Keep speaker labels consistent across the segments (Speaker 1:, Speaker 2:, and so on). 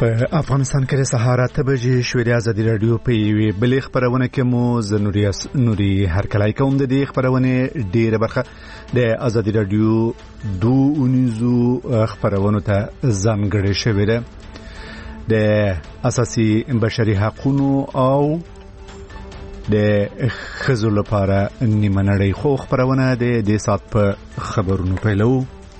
Speaker 1: په افغانستان کې د سهار 8 بجې شوې د ازادي رادیو په یوې بلې خبرونه کې مو نوري هرکلای کوم د دې خبرونه ډیره برخه د ازادي رادیو 2 خبرونه ته ځانګړې شوې ده د اساسي بشري حقوقو او د خزو لپاره نیمه نړۍ خو خبرونه د سات په خبرونو پیلو.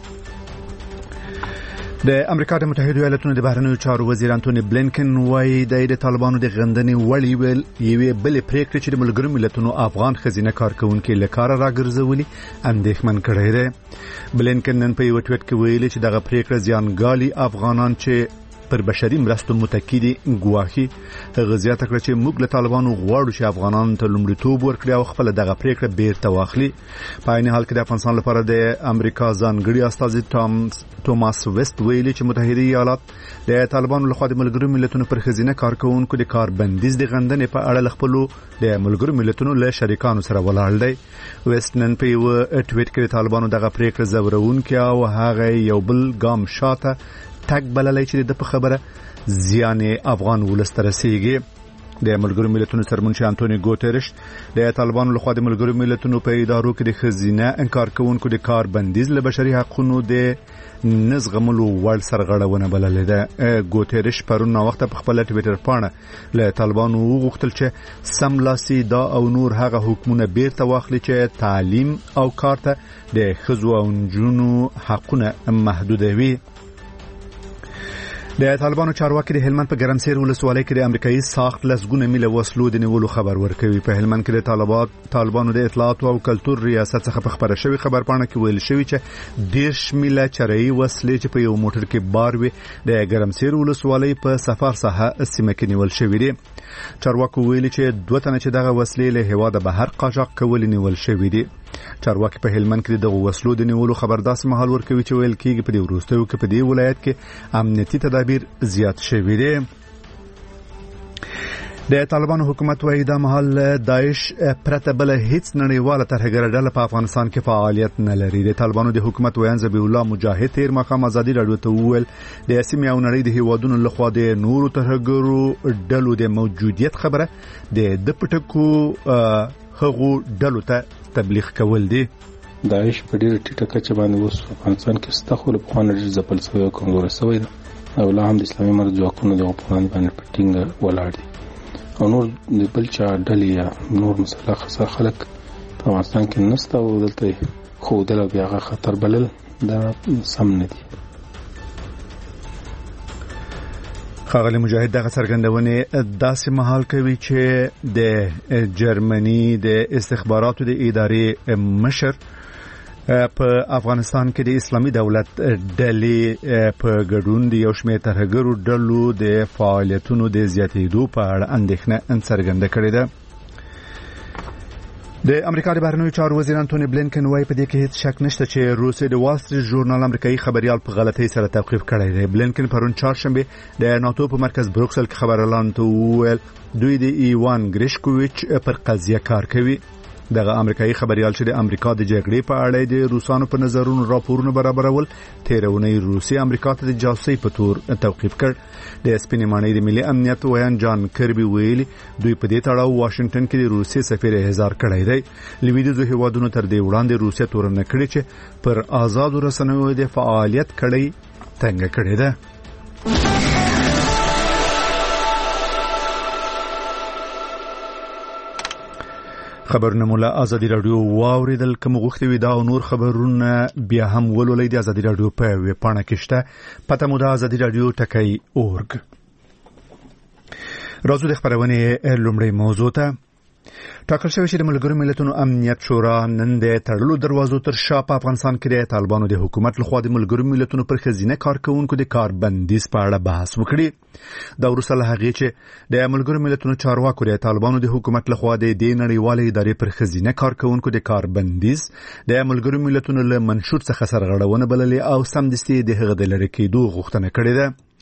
Speaker 1: د امریکا د متحده ایالاتونو د بهرنیو چارو وزیر انټونی بلینکن وايي د طالبانو د غندنې وړي ویل یوې بل پریکړه چې د ملګرو ملتونو افغان خزینه کارکونکو لکاره راګرځولي اندېښمن کړی دی. بلینکن نن په یو ټویټ کې ویلي چې دغه پریکړه زیانګالي افغانان چې پر بشري مرستو متکی دي ګواهي غزيات کړ چې موږ له طالبانو غواړو چې افغانان ته لومړیتوب ورکړي او خپل دغه پریکړه بیرته واخلي. په عین حال کې د افغانستان لپاره د امریکا ځانګړي استازي توماس ویست ویلي چې متحده ایالات د طالبانو لخوا د ملګرو ملتونو پر خزینه کارکونکو د کار بندیز د غندنې په اړه خپل د ملګرو ملتونو له شریکانو سره ولاړ دی. ویست نن په یو ټویټ کې طالبانو دغه پریکړه زورونکې او هغه یو بل ګام شاته تک بللای چې د په خبره زیان افغان ولست رسیږي. د ملګرو ملتونو سرمنشي انټونی ګوتریش د طالبانو لخوا د ملګرو ملتونو په ادارو کې د خزینه انکار کوونکو د کار بندیز له بشري حقوقو د نزغملو وړ سرغړونه بللې ده. ګوتریش پرون وخت په خپل ټویټر باندې له طالبانو وغوښتل چې سملاسي دا او نور هغه حکومت بیرته واخلي چې تعلیم او کار ته د خزو او جنونو حقونه محدودوي. د طالبانو چارواکي د هلمند په ګرمسیر ولسوالۍ کې د امریکایي ساخت لسګونه میله وسلو د نیولو خبر ورکوي. په هلمند کې د طالبانو د اطلاعات او کلتور ریاست څخه په خبره شوی خبر پاڼه کې ویل شوی چې 10 میله چرایي وسلې چې په یو موټر کې بار وي د ګرمسیر ولسوالۍ په سفر ساحه سیمه کې نیول شوی دي. چارواکو ویلي چې دوه تنه چې دغه وسلې له هوا د بهر قاچاق کول نیول شوی دي. چارواکي په هلمند کې د وسلو د نیولو خبر داس مهال ورکوي چې ویل کېږي په دې وروستیو کې په دې ولایت کې امنیتي تدابیر زیات شوي دي. د طالبانو حکومت وايي دا مهال داعش پرته بل هیڅ نړیواله ترهګر ډله په افغانستان کې فعالیت نه لري. د طالبانو د حکومت ویان ذبیح الله مجاهد تیر مخام ازادي رادیو ته وویل د سیمې او نړۍ د هیوادونو لخوا د نورو ترهګرو ډلو د موجودیت خبره د پټکو هغو ډلو ته تبلیغ کول دي.
Speaker 2: داعش په ډیره ټیټه کچه باندې اوس افغانستان کې ستخول په خوانه ډیر ځپل شوی او کمزور شوی دی او لا هم د اسلامي مرز ځواکونو د افغان باندې پټینګ ولاړ دي او نور د بل چا ډلې یا نور مسلخ خلک په افغانستان کې نسته او دلته خو دل بیا خطر بلل دا سم نه دي.
Speaker 1: خاغلی مجاهد دغه څرګندونه داسې مهال کوي چې د جرمني د استخباراتو د ادارې مشر په افغانستان کې د اسلامي دولت ډلې په ګډون د یو شمېر ترهګرو ډلو د فعالیتونو د زیاتېدو په اړه اندېښنه څرګنده کړې ده. د امریکا د بهرنیو چارو وزیر انټونی بلینکن وايي په دې کې هیڅ شک نشته چې روسي د وال سټریټ ژورنال امریکایي خبريال په غلطۍ سره توقيف کړی دی. بلینکن پرون چهارشنبه د ناتو په مرکز بروکسل کې خبر اعلان ویل دوی د ایوان ګریشکوویچ پر قضیه کار کوي. دغه امریکایي خبريال چې د امریکا د جګړې په اړه د روسانو په نظرونو راپورونه برابرول تیرونی روسي امریکا ته د جاسوسي په تور توقيف کړ. د سپینې ماڼۍ د ملي امنیت ویان جان کربي ویلي دوی په دې تړاو واشنگټن کې د روسي سفیر احضار کړی دی. لویدیځو هیوادونو تر دې وړاندې روسیا تورن کړی چې پر آزادو رسنیو د فعالیت کړی تنګ کړی ده. خبرونه مولا ازادي رادیو واوریدل کوم غوښتي وي دا او نور خبرونه بیا هم ولولئ د ازادي رادیو په ویب پاڼه کې شته پته مو د ازادي رادیو ټکی اورګ. راځو د خبرونه لومړی موضوع ته. ټاکل شوی چې د ملګرو ملتونو امنیت شورا نن د تړلو دروازو تر شا په افغانستان کې د طالبانو د حکومت لخوا د ملګرو ملتونو پر خزینه کارکونکو د کار بندیز په اړه بحث وکړي. دا وروسته له هغې چې د ملګرو ملتونو چارواکو د طالبانو د حکومت لخوا د دې نړیوالې ادارې پر خزینه کارکونکو د کار بندیز د ملګرو ملتونو له منشور څخه سرغړونه بللې او سمدستي د هغه د لری کېدو غوښتنه کړې ده.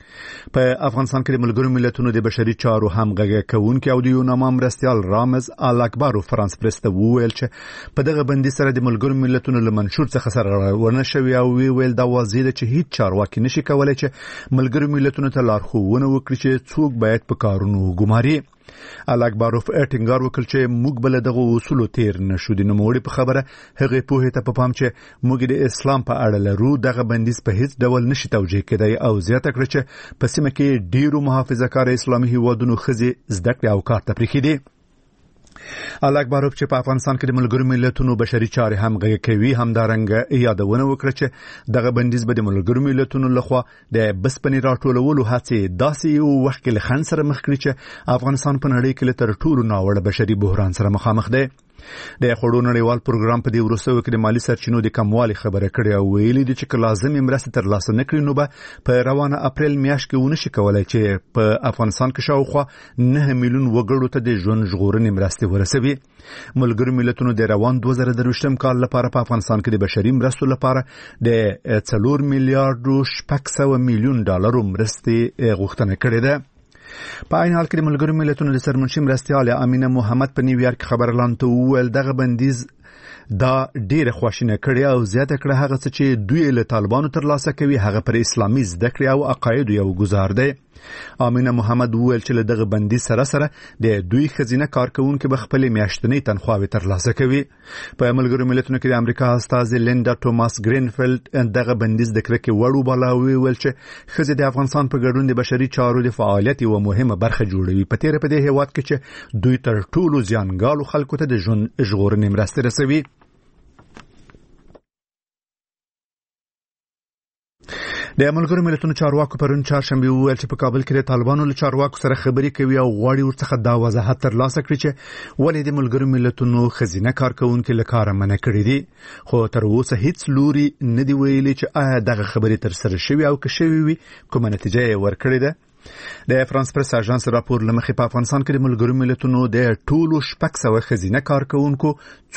Speaker 1: په افغانستان کې د ملګرو ملتونو د بشري چارو همغږي کوونکي او د یوناما مرستیال رامز الاکبر فرانس پریس ته وویل چې په دغه بندي سره د ملګرو ملتونو له منشور څخه سره ونه شوی او ویل دا واضح ده چې هیڅ چارواکي نشي کولای چې ملګرو ملتونو ته لارښوونه وکړي چې څوک باید په کارونو ګماري. الاکبروف ټینګار وکړ چې موږ بل دغه اصول تیر نشو د نوموړي په خبره هغه په ته په پام چې موږ د اسلام په اړه لرو دغه بندیز په هیڅ ډول نشي توجیه کېدای او زیاته کړ چې په سیمه کې ډیرو محافظه‌کار اسلامي هیوادونو خزي زده کړې او کار تفریح دي. الاکبروف چې په افغانستان کې د ملګرو ملتونو بشري چارې همغږي کوي همدارنګه یادونه وکړه چې دغه بندیز به د ملګرو ملتونو لخوا د بسپنې راټولولو هڅې داسې یو وخت کې له خنډ سره مخ کړي چې افغانستان په نړۍ کې له تر ټولو ناوړه بشري بحران سره مخامخ دی. د خړو نړیوال پروګرام په دې وروستیو کې د مالی سرچینو د کموالي خبره کړې او ویلي دي چې لازمي مرسته تر لاسه نه کړي نو به په روانه اپریل میاشت کې ونشي کولای چې په افغانستان کې شاوخوا 9 میلیون وګړو ته د ژوند ژغورنې مرستې ورسوي. ملګرو ملتونو د روان 2023 کال لپاره په افغانستان کې د بشري مرستو لپاره د 4 میلیارډ 600 میلیون ډالر مرستې غوښتنه کړې ده. په عین حال کې د ملګرو ملتونو د سرمنشي مرستیال امینه محمد په نیویارک خبرلاند ته وویل دغه بندیز دا ډیره خواشینه کړي او زیاته کړه هغه څه چې دوی له طالبانو تر لاسه کوي هغه پر اسلامي زده کړې او عقاید یو گزار دی. امینه محمد وویل چې له دغه بندیز سره د دوی خزینه کارکونکو به خپل میاشتنی تنخواه تر لاسه کوي. په ملګرو ملتونو کې د امریکا استاذ لیندا توماس گرینفیلد دغه بندیز د کرکې وړو بلاوي ویل چې خزې د افغانستان په ګډون د بشري چارو د فعالیت یو مهمه برخه جوړوي. په تیر په دې هیواد کې چې دوی تر ټولو زیانګالو خلکو ته د ژوند ژغورنې مرستې رسوي. د ملګرو ملتونو چارواکو پرون چهارشنبه وویل چې په کابل کې د طالبانو له چارواکو سره خبرې کوي او غواړي ورڅخه دا وضاحت ترلاسه کړي چې ولې د ملګرو ملتونو خزینه کارکونکو له کاره منع کړي دي. خو تر اوسه هیڅ لوري نه دی ویلي چې آیا دغه خبرې تر سره شوي او که شوي وي کومه نتیجه یې ورکړې ده. د فرانس پریس اژانس راپور لمخې په افغانستان کې د ملګرو ملتونو د ټولو 600 خزینه کارکونکو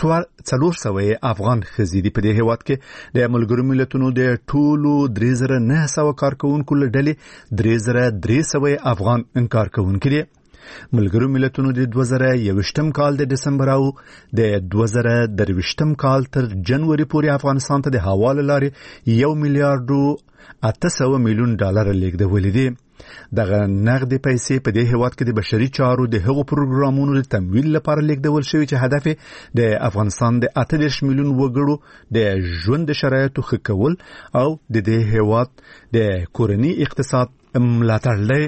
Speaker 1: 400 افغان خزې دي. په دې هیواد کې د ملګرو ملتونو د ټولو 3900 کارکونکو له ډلې 3300 افغان کارکونکو دي. ملګرو ملتونو د 2021 کال د دسمبر او د 2023 کال تر جنوري پورې افغانستان ته د حواله لارې 1 میلیارډ 800 میلیون ډالر لیږدولې دي. دغه نقدي پیسې په دې هیواد کې د بشري چارو د هغو پروګرامونو د تمویل لپاره لیږدول شوی چې هدف د افغانستان د 38 میلیون وګړو د ژوند شرایطو ښه کول او د دې هیواد د کورني اقتصاد ملاتړ دی.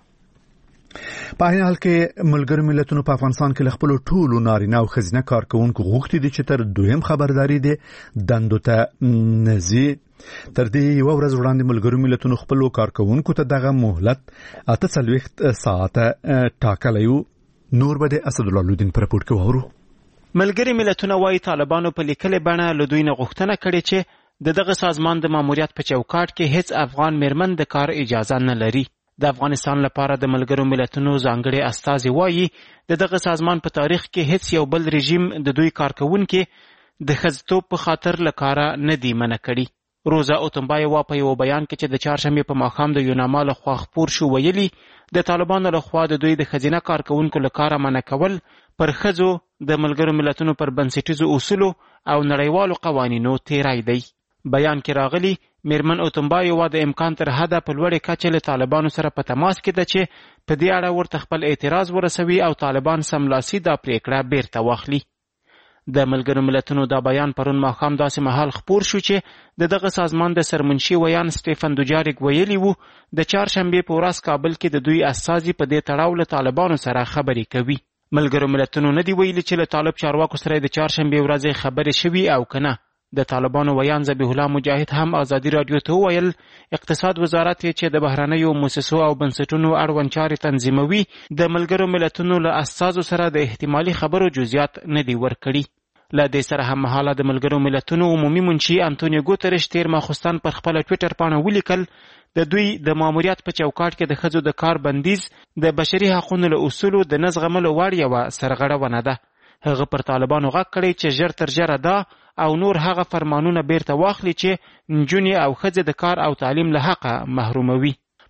Speaker 1: په هغه حال کې ملګرو ملتونو په افغانستان کې خپل ټولو نارینه او ښځینه کارکونکو غوښتي دي چې تر دویم خبرداري دي دندو ته نزي. تر دې یو ورځ وړاندې ملګرو ملتونو خپل کارکونکو ته دغه مهلت 48 ساعته ټاکلی. نور به د اسد الله لودین پر راپور کې وورو.
Speaker 3: ملګري ملتونه وايي طالبانو په لیکلي بڼه له دوی نه غوښتنه کړې چې دغه سازمان د ماموریت په چوکاټ کې هیڅ افغان میرمن د کار اجازه نه لري. د افغانستان لپاره د ملګرو ملتونو ځانګړي استازي وايي دغه سازمان په تاریخ کې هیڅ یو بل رژیم د دوی کارکونکو د ښځتوب په خاطر له کاره نه دی منع کړي. روزا اوتمبایوا په یو بیان کې چې د چهارشنبه په ماښام د یوناما له خوا خپور شو ویلي د طالبانو له خوا د دوی د خزینه کارکونکو له کاره منع کول پر ښځو د ملګرو ملتونو پر بنسټیزو اصولو او نړیوالو قوانینو تیری دی. بیان کې راغلی میرمن اوتمبایوا د امکان تر حده په لوړې کچې له طالبانو سره په تماس کې ده چې په دې اړه ورته خپل اعتراض ورسوي او طالبان سملاسي دا پریکړه بیرته واخلي. د ملګرو ملتونو دا بیان پرون ماښام داسې مهال خپور شو چې دغه سازمان د سرمنشي ویان سټیفن دوجاریک ویلي وو د چهارشنبې په ورځ کابل کې د دوی استازي په دې تړاو له طالبانو سره خبرې کوي. ملګرو ملتونو نه دی ویلي چې له طالب چارواکو سره د چهارشنبې ورځې خبرې شوي او کنه. د طالبانو ویان ذبیح الله مجاهد هم ازادي رادیو ته وویل اقتصاد وزارت چې د بهرنیو مؤسسو او بنسټونو اړوند چارې تنظیموي د ملګرو ملتونو له استازو سره د احتمالي خبرو جزئیات نه دی ورکړي. له دې سره هم مهاله د ملګرو ملتونو عمومي منشي انټونیو ګوتریش تیر ماخوستن پر خپل ټوئیټر باندې ولیکل د دوی د ماموریت په چوکاټ کې د ښځو د کار بندیز د بشري حقوقو له اصولو د نه زغملو وړ یوه سرغړونه ده. هغه پر طالبانو غږ کړی چې ژر تر ژره دا او نور هغه فرمانونه بیرته واخلي چې نجونې او ښځې د کار او تعلیم له حقه محروموي.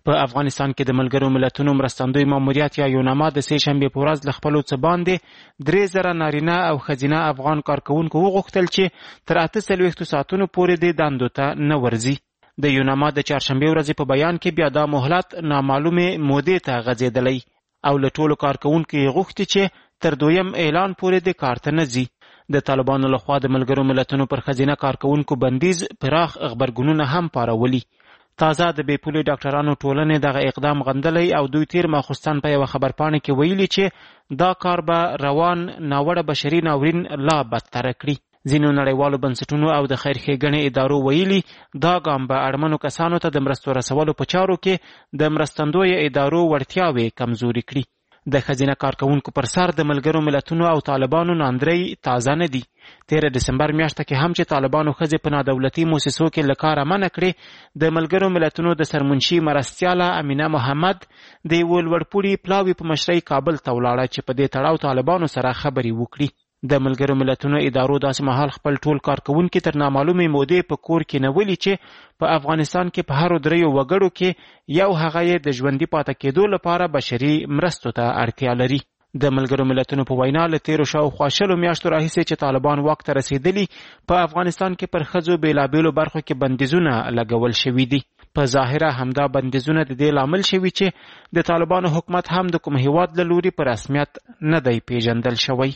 Speaker 3: په افغانستان کې د ملګرو ملتونو مرستندوی ماموریت یا یوناما د سې شنبې په ورځ له خپلو څه باندې 3000 نارینه او ښځینه افغان کارکوونکو وغوښتل چې تر 48 ساعتونو پورې د دندو ته نه ورځي. د یوناما د چهارشنبې ورځې په بیان کې بیا دا مهلت نامعلومې مودې ته غځېدلی او له ټولو کارکوونکو یې غوښتي چې تر 2م اعلان پورې د کار ته نه ځي. د طالبانو لخوا د ملګرو ملتونو پر ښځینه کارکوونکو بندیز پراخ غبرګونونه هم پارولي. تازه د بې پولې ډاکټرانو ټولنې دغه اقدام غندلی او دوی تیر ماخوستن په یوه خبرپاڼه کې ویلي چې دا کار به روان ناوړه بشري ناورین لا بدتره کړي. ځینو نړیوالو بنسټونو او د خیر ښېګڼې ادارو ویلي دا ګام به اړمنو کسانو ته د مرستو رسولو په چارو کې د مرستندویه ادارو وړتیاوې کمزوري کړي. د ښځینه کارکوونکو پر سر د ملګرو ملتونو او طالبانو ناندرۍ تازه نه دي. 13 دسمبر میاشته کې هم چې طالبانو ښځې په نادولتي موسسو کې له کاره منع کړې، د ملګرو ملتونو د سرمنشي مرستیاله امینه محمد د یوه لوړپوړي پلاوي په مشرۍ کابل ته ولاړه چې په دې تړاو طالبانو سره خبرې وکړي. د ملګرو ملتونو ادارو داسې مهال خپل ټول کارکوونکي تر نامعلومې مودې په کور کې نه ولي چې په افغانستان کې په هرو دریو وګړو کې یو هغه یې د ژوندي پاتې کېدو لپاره بشري مرستو ته اړتیا لري. د ملګرو ملتونو په وینا له تیرو شاوخوا 20 میاشتو راهیسې چې طالبان واک ته رسېدلي په افغانستان کې پر ښځو بېلابېلو برخو کې بندیزونه لګول شوي دي. په ظاهره همدا بندیزونه د دې لامل شوي چې د طالبانو حکومت هم د کوم هیواد له لوري په رسمیت نه دی پیژندل شوی.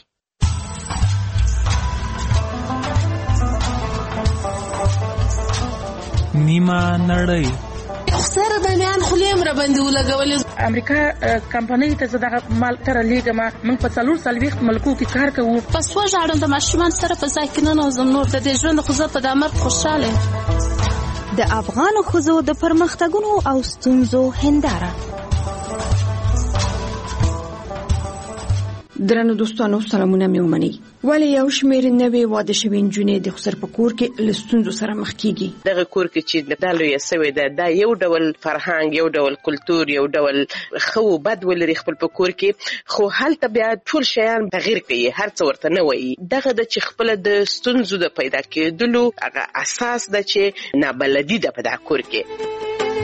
Speaker 4: نیمه نړۍ
Speaker 5: سره د میان خلیم را باندې ولګولې.
Speaker 6: امریکا کمپنۍ ته زه دغه مال تر لیږم. موږ په 440 ملکو کې کار کوو.
Speaker 5: پس وژاړم د ماشومان سره په ځای کې نه نوزم. نور د دې ژوند خو زه په دې مرګ خوشحاله یم.
Speaker 7: د افغانو ښځو د پرمختګونو او ستونزو هنداره.
Speaker 8: درنو دوستانو سلامونه مې ومنئ. ولې یو شمېر نوې واده شوې نجونې د خسر په کور کې له ستونزو سره مخ کیږي؟
Speaker 9: دغه کور کې چې دا لویه سوې ده دا یو ډول فرهنګ، یو ډول کلتور، یو ډول ښه و بد ولري خپل په کور کې، خو هلته بیا ټول شیان تغیر کوي، هر څه ورته نه وایي. دغه د چې خپل د ستونزو د پیدا کېدلو هغه اساس ده چې نابلدي ده په دغه کور کې.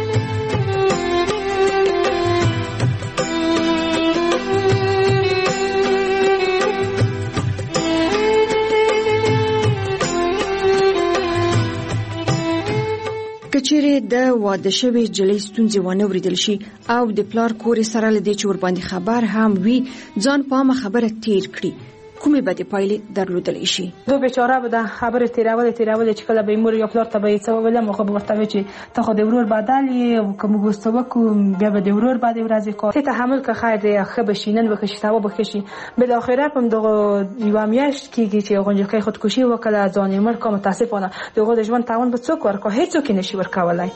Speaker 8: کچېرې د واده شوې جلۍ ستونزې ونه وریدل شي او د پلار کور سره له دې چې ورباندې خبر هم وي ځان پامه خبره تیر کړي، کومې بدې پایلې درلودلی شي؟
Speaker 6: دو بیچاره به د خبرې تیرولې چې کله به یې مور یا پلار ته به یې څه وویلم، خو به ورته وایي چې ته خو د ورور بدل یې، که موږ اوس څه وکړو بیا به د ورور بعدې ورځې کار ته تحمل که خیر دی، ښه به شي، نن به ښه شي، سبا به ښه شي. بالاخره په همدغه یوه میاشت کېږي چې هغه نجلۍ خودکشي وکړه، ځان یې مړ کړه. متاسفانه د هغو د ژوند تاوان به څوک ورکړي؟ هېڅوک یې نشي ورکولی.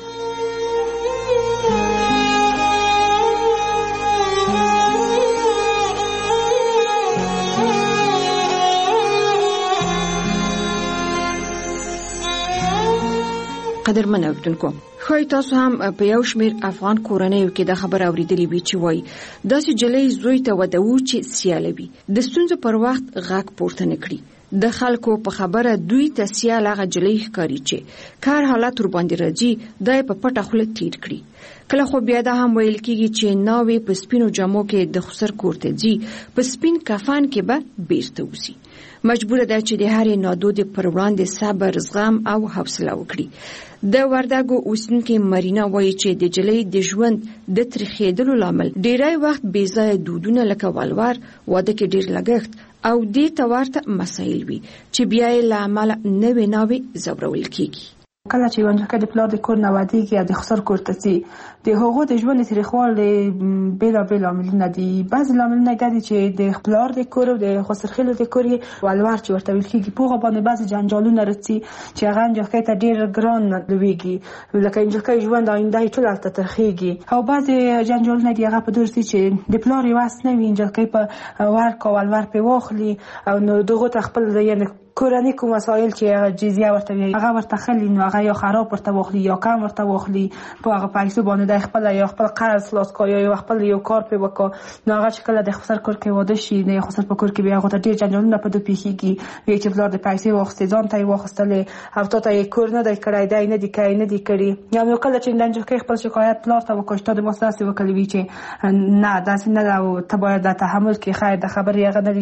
Speaker 8: قدرمن اوریدونکو، ښایي تاسو هم په یو شمېر افغان کورنیو کې دا خبره اورېدلې وي چې وایي داسې جلۍ زوی ته واده و چې سیاله وي، د ستونزو پر وخت غږ پورته نه کړي. د خلکو په خبره دوی ته سیال هغه جلۍ ښکاري چې کار حالت ورباندې راځي دا یې په پټه خوله تیر کړي. کله خو بیا دا هم ویل کېږي چې ناوې په سپینو جامو کې د خسر کور ته ځي، په سپین کفن کې به بیرته اوسي. مجبوره ده چې د هرې نادودې پر وړاندې صبر، زغم او حوصله وکړي. د وردګو اوسېدونکې مرینا وایي چې د جلۍ د ژوند د تریخېدلو لامل ډیری وخت بې ځایه دودونه لکه ولور، واده کې ډیر لګښت او دې ته ورته مسایل وي چې بیا یې له امله نوې ناوې ځورول کېږي.
Speaker 6: کله چې یوه نجلۍ د پلار د کور نه ودېږي او د خسر کور ته ځي، د هغو د ژوند د تریخوالي بېلابېل لاملونه دي. بعضې لاملونه دا دي چې د پلار د کور او د خسرخېلو د کور یې ولور چې ورته ویل کېږي، په هغه باندې بعضې جنجالونه راځي چې هغه نجلۍ ته ډېر ګران لویږي، لکه نجلۍ ژوند آینده یې ټول هلته ترخېږي. او بعضې جنجالونه دي هغه په دور دي چې د پلار یې وس نه وي نجلۍ په ورکړه ولور پرې واخلي او نو دغو ته خپل کورنۍ کوم مسایل چې جزیه ورته وي هغه ورته خلی نو هغه یا خراب ورته واخلي یا کم ورته واخلي په هغه پیسو باندې د خپل یا خپل قرض خلاص کوي یا خپل یو کار په وکړي نو هغه چې کله د خسر کور کې واده شي نه خسر په کور کې بیا هغه ډیر جنجالونه په دوه پیخيږي وی چې بلار د پیسې واخستې ځان ته واخستلې او ته یې کور نه دی کړای دی نه دی کوي نه دی کړی یا نو کله چې نن چې خپل شکایت بلار ته وکړ ته د مسله وکړي چې نه داسې نه دا ته باید د تحمل کې خیر د خبرې هغه